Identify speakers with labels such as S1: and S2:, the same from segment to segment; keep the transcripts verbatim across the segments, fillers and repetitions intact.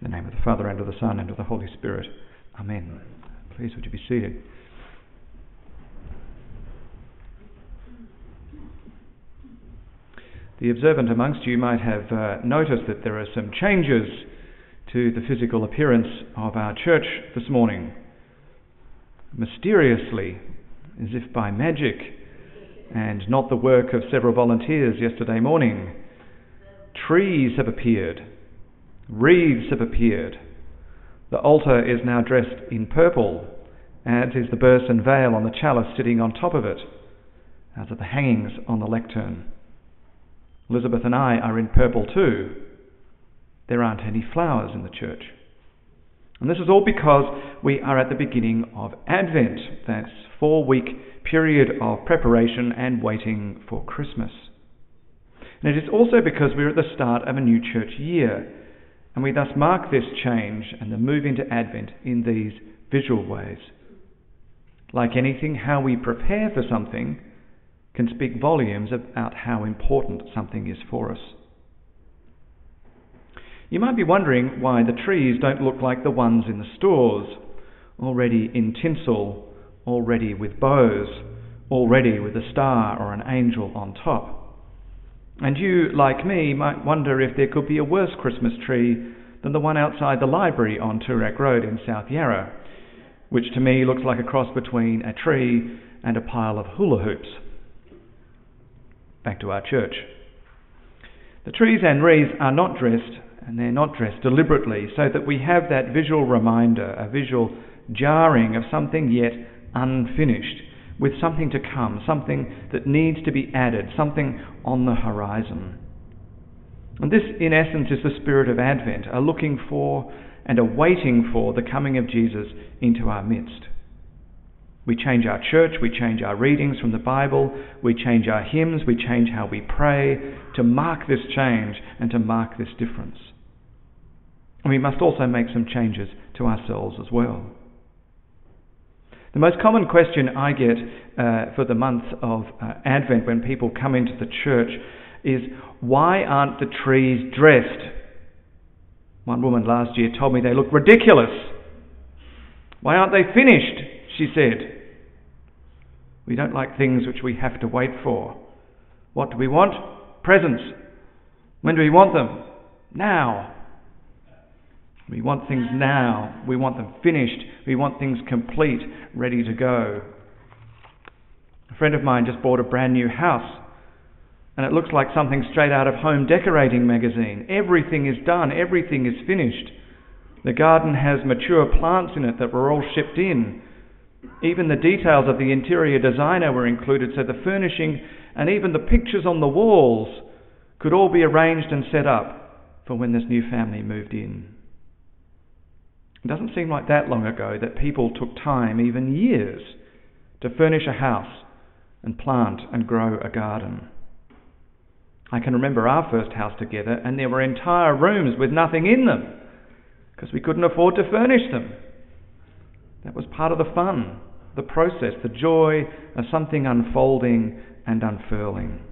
S1: In the name of the Father, and of the Son, and of the Holy Spirit. Amen. Please, would you be seated? The observant amongst you might have uh, noticed that there are some changes to the physical appearance of our church this morning. Mysteriously, as if by magic, and not the work of several volunteers yesterday morning, trees have appeared. Wreaths have appeared. The altar is now dressed in purple, as is the Burson veil on the chalice sitting on top of it, as are the hangings on the lectern. Elizabeth and I are in purple too. There aren't any flowers in the church. And this is all because we are at the beginning of Advent, that four-week period of preparation and waiting for Christmas. And it is also because we're at the start of a new church year, and we thus mark this change and the move into Advent in these visual ways. Like anything, how we prepare for something can speak volumes about how important something is for us. You might be wondering why the trees don't look like the ones in the stores, already in tinsel, already with bows, already with a star or an angel on top. And you, like me, might wonder if there could be a worse Christmas tree than the one outside the library on Toorak Road in South Yarra, which to me looks like a cross between a tree and a pile of hula hoops. Back to our church. The trees and wreaths are not dressed, and they're not dressed deliberately, so that we have that visual reminder, a visual jarring of something yet unfinished, with something to come, something that needs to be added, something on the horizon. And this, in essence, is the spirit of Advent, a looking for and a waiting for the coming of Jesus into our midst. We change our church, we change our readings from the Bible, we change our hymns, we change how we pray to mark this change and to mark this difference. And we must also make some changes to ourselves as well. The most common question I get uh, for the month of uh, Advent when people come into the church is, why aren't the trees dressed? One woman last year told me they look ridiculous. Why aren't they finished? She said. We don't like things which we have to wait for. What do we want? Presents. When do we want them? Now. We want things now. We want them finished. We want things complete, ready to go. A friend of mine just bought a brand new house, and it looks like something straight out of Home Decorating magazine. Everything is done. Everything is finished. The garden has mature plants in it that were all shipped in. Even the details of the interior designer were included, so the furnishing and even the pictures on the walls could all be arranged and set up for when this new family moved in. It doesn't seem like that long ago that people took time, even years, to furnish a house and plant and grow a garden. I can remember our first house together, and there were entire rooms with nothing in them because we couldn't afford to furnish them. That was part of the fun, the process, the joy of something unfolding and unfurling.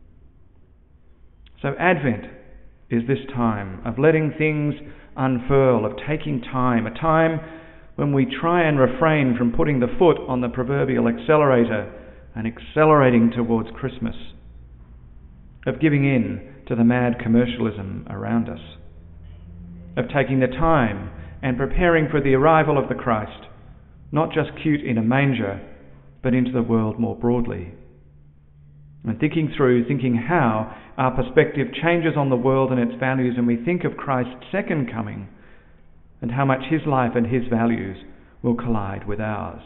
S1: So Advent is this time of letting things unfurl, of taking time, a time when we try and refrain from putting the foot on the proverbial accelerator and accelerating towards Christmas, of giving in to the mad commercialism around us, of taking the time and preparing for the arrival of the Christ, not just cute in a manger, but into the world more broadly. And thinking through, thinking how our perspective changes on the world and its values when we think of Christ's second coming, and how much his life and his values will collide with ours.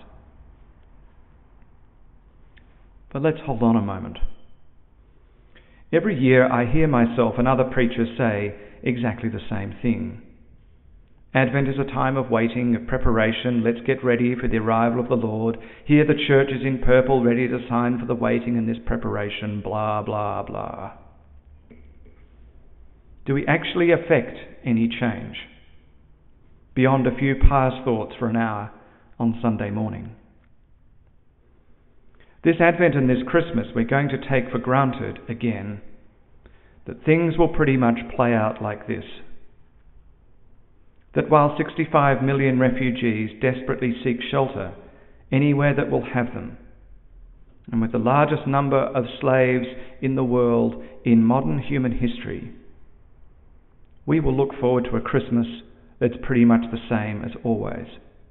S1: But let's hold on a moment. Every year I hear myself and other preachers say exactly the same thing. Advent is a time of waiting, of preparation. Let's get ready for the arrival of the Lord. Here the church is in purple, ready to sign for the waiting and this preparation, blah, blah, blah. Do we actually affect any change beyond a few pious thoughts for an hour on Sunday morning? This Advent and this Christmas, we're going to take for granted again that things will pretty much play out like this. that while sixty-five million refugees desperately seek shelter anywhere that will have them, and with the largest number of slaves in the world in modern human history, we will look forward to a Christmas that's pretty much the same as always.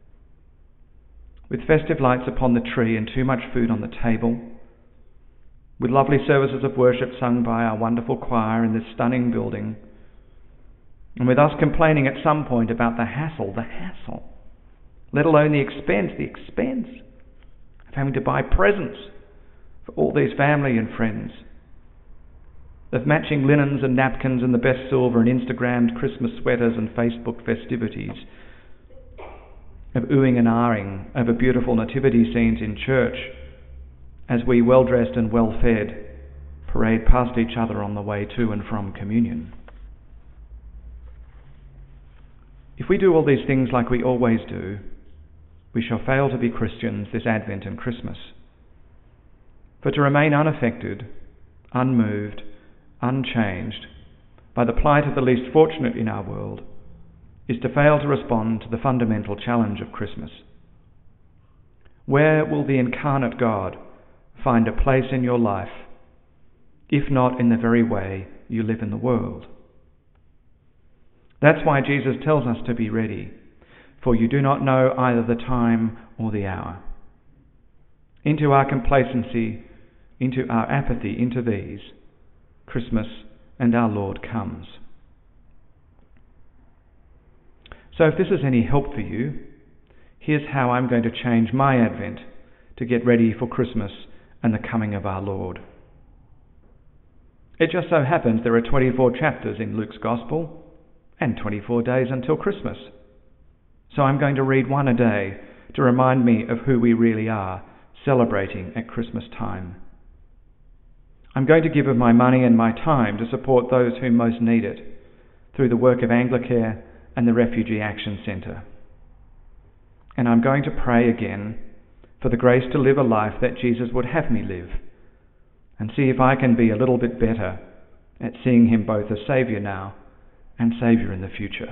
S1: With festive lights upon the tree and too much food on the table, with lovely services of worship sung by our wonderful choir in this stunning building, and with us complaining at some point about the hassle, the hassle, let alone the expense, the expense of having to buy presents for all these family and friends, of matching linens and napkins and the best silver and Instagrammed Christmas sweaters and Facebook festivities, of oohing and ahhing over beautiful nativity scenes in church as we, well-dressed and well-fed, parade past each other on the way to and from communion. If we do all these things like we always do, we shall fail to be Christians this Advent and Christmas. For to remain unaffected, unmoved, unchanged by the plight of the least fortunate in our world is to fail to respond to the fundamental challenge of Christmas. Where will the incarnate God find a place in your life, if not in the very way you live in the world? That's why Jesus tells us to be ready, for you do not know either the time or the hour. Into our complacency, into our apathy, into these, Christmas and our Lord comes. So if this is any help for you, here's how I'm going to change my Advent to get ready for Christmas and the coming of our Lord. It just so happens there are twenty-four chapters in Luke's Gospel and twenty-four days until Christmas. So I'm going to read one a day to remind me of who we really are celebrating at Christmas time. I'm going to give of my money and my time to support those who most need it through the work of Anglicare and the Refugee Action Centre. And I'm going to pray again for the grace to live a life that Jesus would have me live, and see if I can be a little bit better at seeing him both as Saviour now and Saviour in the future.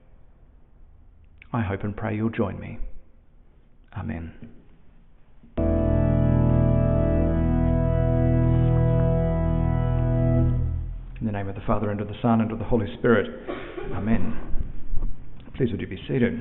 S1: I hope and pray you'll join me. Amen. In the name of the Father, and of the Son, and of the Holy Spirit. Amen. Please would you be seated.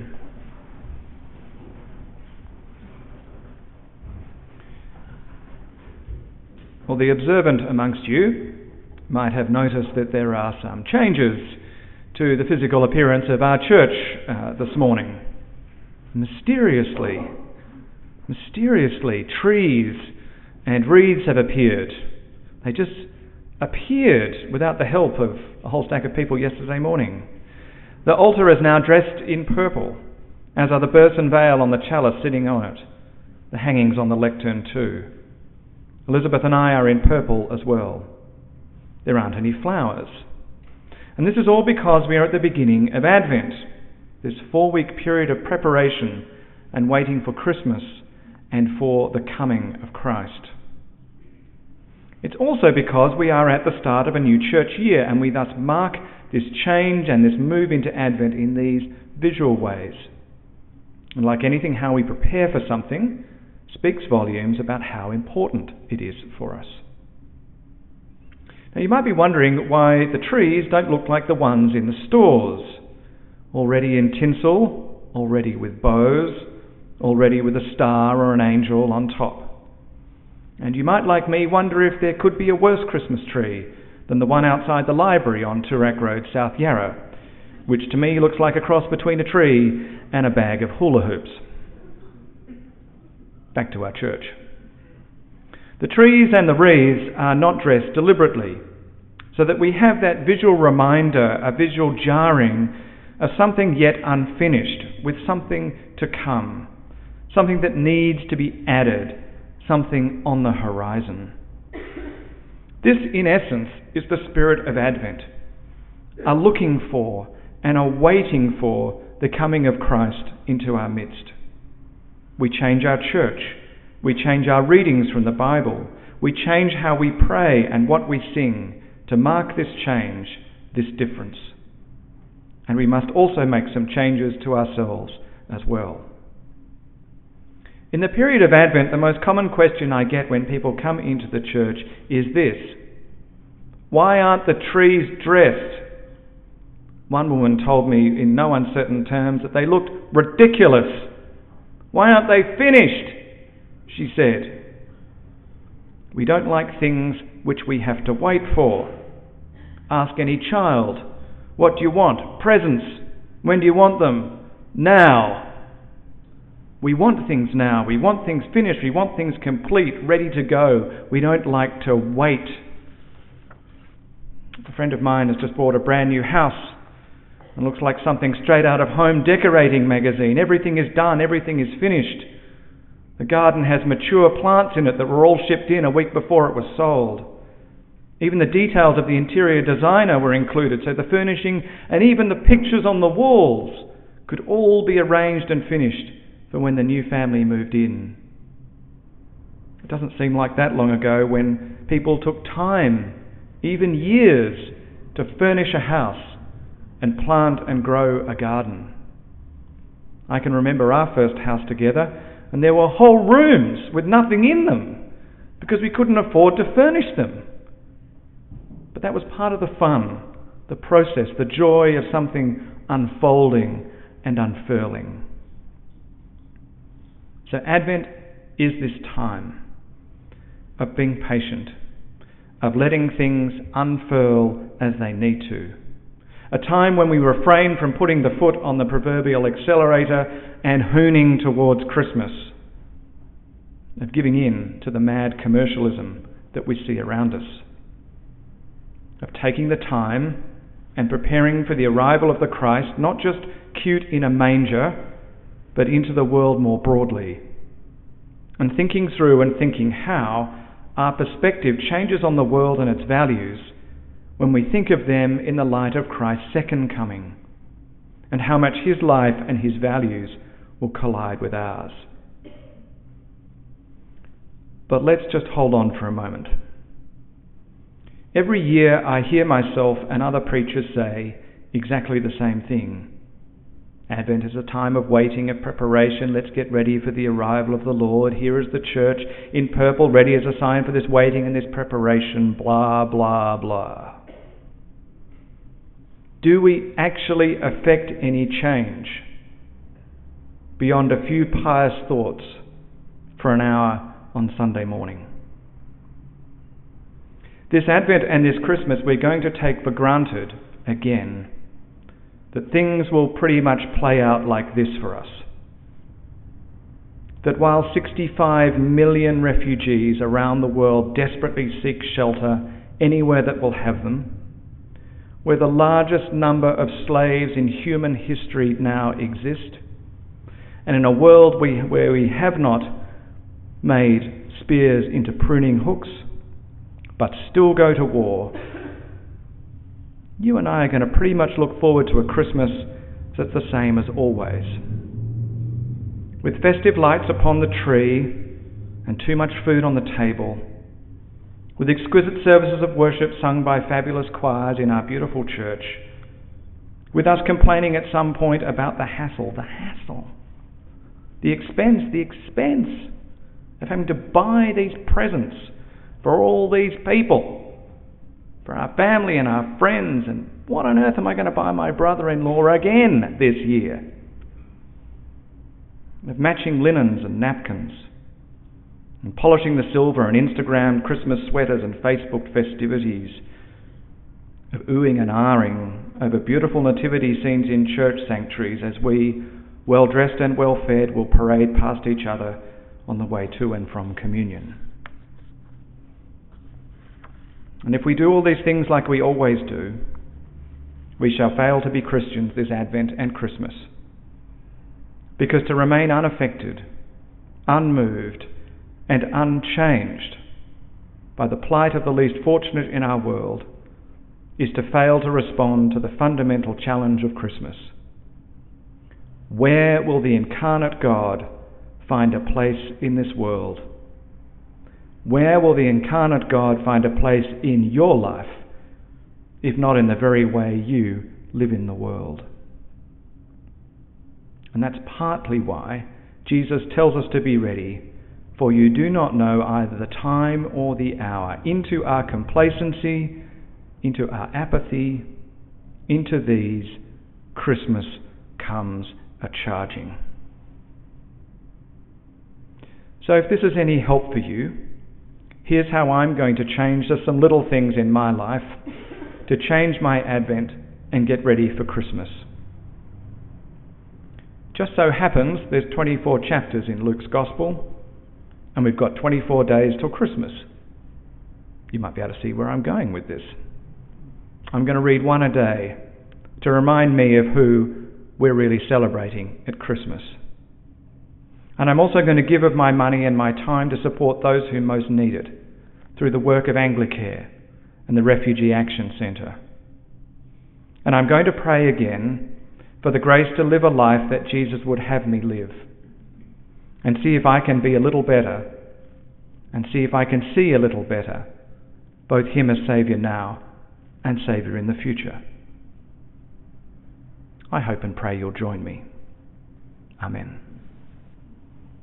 S1: Well, the observant amongst you might have noticed that there are some changes to the physical appearance of our church uh, this morning. Mysteriously, mysteriously, trees and wreaths have appeared. They just appeared without the help of a whole stack of people yesterday morning. The altar is now dressed in purple, as are the Burson veil on the chalice sitting on it, the hangings on the lectern too. Elizabeth and I are in purple as well. There aren't any flowers. And this is all because we are at the beginning of Advent, this four-week period of preparation and waiting for Christmas and for the coming of Christ. It's also because we are at the start of a new church year, and we thus mark this change and this move into Advent in these visual ways. And like anything, how we prepare for something speaks volumes about how important it is for us. Now you might be wondering why the trees don't look like the ones in the stores, already in tinsel, already with bows, already with a star or an angel on top. And you might, like me, wonder if there could be a worse Christmas tree than the one outside the library on Toorak Road, South Yarra, which to me looks like a cross between a tree and a bag of hula hoops. Back to our church. The trees and the wreaths are not dressed deliberately, so that we have that visual reminder, a visual jarring of something yet unfinished, with something to come, something that needs to be added, something on the horizon. This, in essence, is the spirit of Advent, a looking for and a waiting for the coming of Christ into our midst. We change our church. We change our readings from the Bible. We change how we pray and what we sing to mark this change, this difference. And we must also make some changes to ourselves as well. In the period of Advent, the most common question I get when people come into the church is this: why aren't the trees dressed? One woman told me in no uncertain terms that they looked ridiculous. Why aren't they finished? She said. We don't like things which we have to wait for. Ask any child. What do you want? Presents. When do you want them? Now. We want things now. We want things finished. We want things complete, ready to go. We don't like to wait. A friend of mine has just bought a brand new house and looks like something straight out of Home Decorating magazine. Everything is done. Everything is finished. The garden has mature plants in it that were all shipped in a week before it was sold. Even the details of the interior designer were included, so the furnishing and even the pictures on the walls could all be arranged and finished for when the new family moved in. It doesn't seem like that long ago when people took time, even years, to furnish a house and plant and grow a garden. I can remember our first house together, and there were whole rooms with nothing in them because we couldn't afford to furnish them. But that was part of the fun, the process, the joy of something unfolding and unfurling. So Advent is this time of being patient, of letting things unfurl as they need to. A time when we refrain from putting the foot on the proverbial accelerator and hooning towards Christmas, of giving in to the mad commercialism that we see around us, of taking the time and preparing for the arrival of the Christ, not just cute in a manger, but into the world more broadly, and thinking through and thinking how our perspective changes on the world and its values when we think of them in the light of Christ's second coming, and how much his life and his values will collide with ours. But let's just hold on for a moment. Every year I hear myself and other preachers say exactly the same thing. Advent is a time of waiting, of preparation. Let's get ready for the arrival of the Lord. Here is the church in purple, ready as a sign for this waiting and this preparation, blah, blah, blah. Do we actually affect any change beyond a few pious thoughts for an hour on Sunday morning? This Advent and this Christmas, we're going to take for granted again that things will pretty much play out like this for us. That while sixty-five million refugees around the world desperately seek shelter anywhere that will have them, where the largest number of slaves in human history now exist, and in a world we, where we have not made spears into pruning hooks, but still go to war, you and I are going to pretty much look forward to a Christmas that's the same as always. With festive lights upon the tree and too much food on the table, with exquisite services of worship sung by fabulous choirs in our beautiful church, with us complaining at some point about the hassle, the hassle, the expense, the expense of having to buy these presents for all these people, for our family and our friends, and what on earth am I going to buy my brother-in-law again this year? Of matching linens and napkins, and polishing the silver and Instagrammed Christmas sweaters and Facebook festivities, of oohing and ahhing over beautiful nativity scenes in church sanctuaries as we, well-dressed and well-fed, will parade past each other on the way to and from communion. And if we do all these things like we always do, we shall fail to be Christians this Advent and Christmas. Because to remain unaffected, unmoved, and unchanged by the plight of the least fortunate in our world is to fail to respond to the fundamental challenge of Christmas. Where will the incarnate God find a place in this world? Where will the incarnate God find a place in your life, if not in the very way you live in the world? And that's partly why Jesus tells us to be ready, for you do not know either the time or the hour. Into our complacency, into our apathy, into these, Christmas comes a-charging. So if this is any help for you, here's how I'm going to change just some little things in my life to change my Advent and get ready for Christmas. Just so happens there's twenty-four chapters in Luke's Gospel, and we've got twenty-four days till Christmas. You might be able to see where I'm going with this. I'm going to read one a day to remind me of who we're really celebrating at Christmas. And I'm also going to give of my money and my time to support those who most need it through the work of Anglicare and the Refugee Action Centre. And I'm going to pray again for the grace to live a life that Jesus would have me live, and see if I can be a little better, and see if I can see a little better, both him as Saviour now and Saviour in the future. I hope and pray you'll join me. Amen.